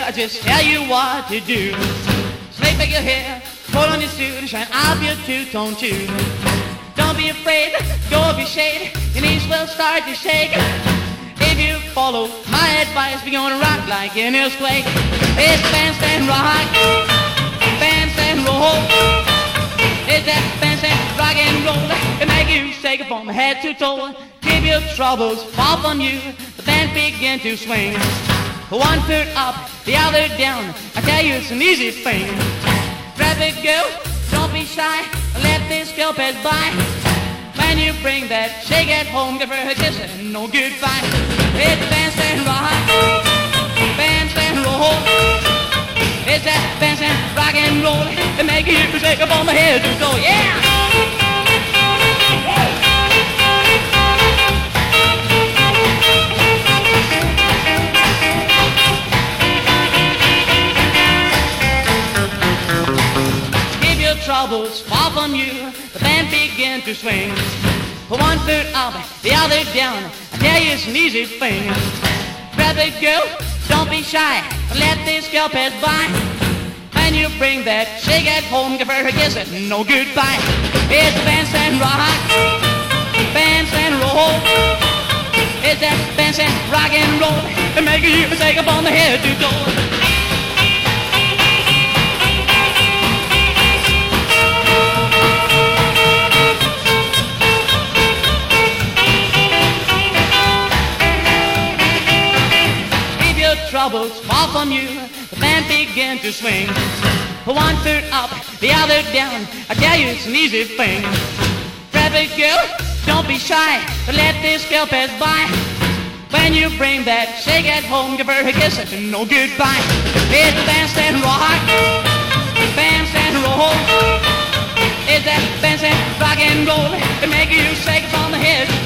I just tell you what to do. Slick back your hair, pull on your suit, and shine up your two-tone shoes. Don't be afraid, go up your shade, your knees will start to shake. If you follow my advice, we're gonna rock like an earthquake. It's bandstand rock, bandstand roll. It's that bandstand rock and roll. It make you shake from head to toe. Keep your troubles far from you. The band begin to swing. One foot up, the other down. I tell you it's an easy thing. Grab it, girl, don't be shy. Let this girl pass by. When you bring that shake at home, give her a kiss and no goodbye. It's bandstand rock, bandstand roll. It's that bandstand rock and roll. It make you shake up on my head to toe, yeah! Troubles far from you, the band begin to swing. One foot up, the other down. I tell you it's an easy thing. Grab it, girl, don't be shy. Let this girl pass by. When you bring that shake at home, give her a kiss and no goodbye. It's bandstand rock, bandstand roll. It's that bandstand rock and roll. It makes you shake up on the head to toe. Troubles fall from you, the band begin to swing. One foot up, the other down. I tell you it's an easy thing. Grab it, girl, don't be shy. Let this girl pass by. When you bring that shake at home, give her a kiss and no goodbye. It's bandstand rock, bandstand roll. It's that bandstand rock and roll. It make you shake from the head